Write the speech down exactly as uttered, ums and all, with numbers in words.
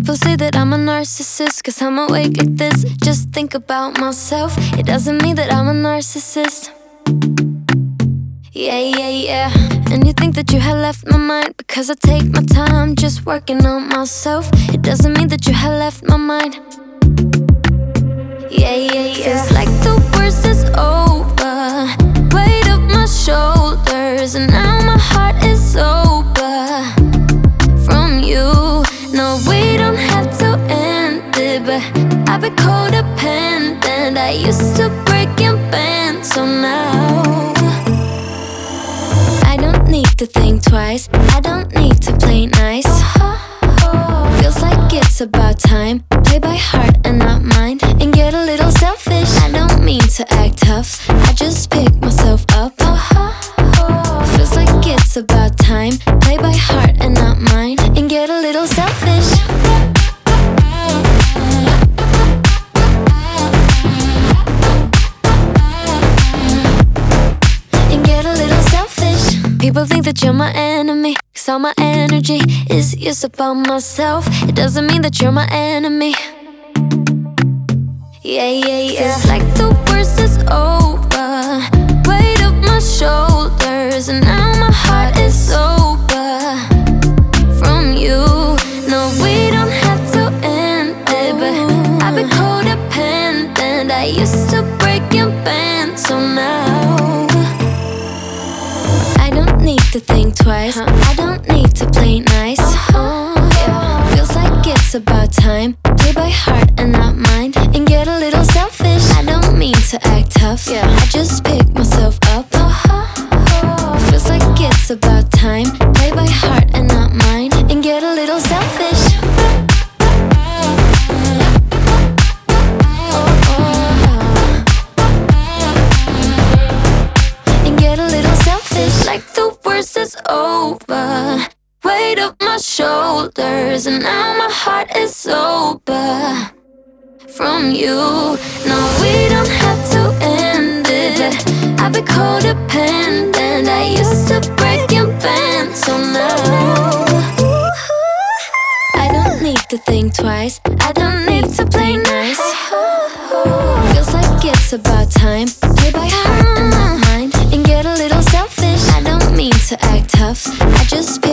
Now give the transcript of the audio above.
People say that I'm a narcissist, cause I'm awake like this. Just think about myself, it doesn't mean that I'm a narcissist. Yeah, yeah, yeah. And you think that you had left my mind because I take my time just working on myself. It doesn't mean that you had left my mind. Yeah, yeah, yeah. Feels like the worst is over. Weight up my shoulders, and now my heart is sober. From you, no, we don't have to end it, but I've been codependent. I used to break and bend, so now I don't need to think twice, I don't need to play nice. Feels like it's about time, play by heart and not mind, and get a little selfish. I don't mean to act tough, I just pick myself up. Feels like it's about time, play by heart and not mind, and get a little selfish. And get a little selfish. People think that you're my enemy, cause all my energy is used up on myself. It doesn't mean that you're my enemy. Yeah, yeah, yeah. Feels like the worst is over. Weight up my shoulders, and now my heart is sober. From you, no, we don't have to end it, but I've been codependent. I used to break and bend, so now I don't need to think twice, I don't need to play nice. Yeah. Feels like it's about time, play by heart and not mind, and get a little selfish. I don't mean to act tough, yeah. I just pick myself up. Feels like it's about time, play by heart and not mind, and get a little selfish. And get a little selfish. Like the worst is over. Weight up my shoulders, and now my heart is sober. From you, no, we don't have to end it, but I've been codependent. I used to break and bend, so now I don't need to think twice, I don't need to play nice. Feels like it's about time, play by heart and not mind, and get a little selfish. I don't mean to act tough, I just